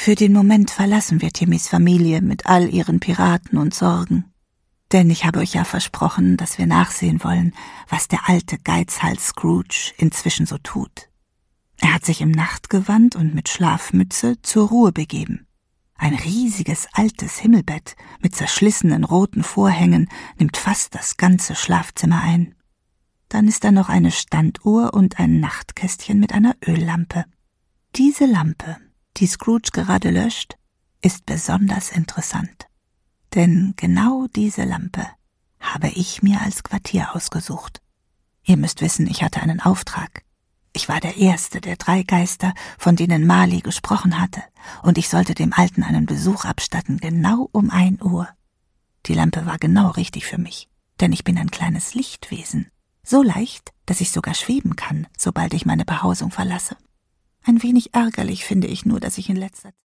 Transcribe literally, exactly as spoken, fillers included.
Für den Moment verlassen wir Timmys Familie mit all ihren Piraten und Sorgen. Denn ich habe euch ja versprochen, dass wir nachsehen wollen, was der alte Geizhals Scrooge inzwischen so tut. Er hat sich im Nachtgewand und mit Schlafmütze zur Ruhe begeben. Ein riesiges altes Himmelbett mit zerschlissenen roten Vorhängen nimmt fast das ganze Schlafzimmer ein. Dann ist da noch eine Standuhr und ein Nachtkästchen mit einer Öllampe. Diese Lampe, die Scrooge gerade löscht, ist besonders interessant. Denn genau diese Lampe habe ich mir als Quartier ausgesucht. Ihr müsst wissen, ich hatte einen Auftrag. Ich war der erste der drei Geister, von denen Marley gesprochen hatte, und ich sollte dem Alten einen Besuch abstatten, genau um ein Uhr. Die Lampe war genau richtig für mich, denn ich bin ein kleines Lichtwesen, so leicht, dass ich sogar schweben kann, sobald ich meine Behausung verlasse. Ein wenig ärgerlich finde ich nur, dass ich in letzter Zeit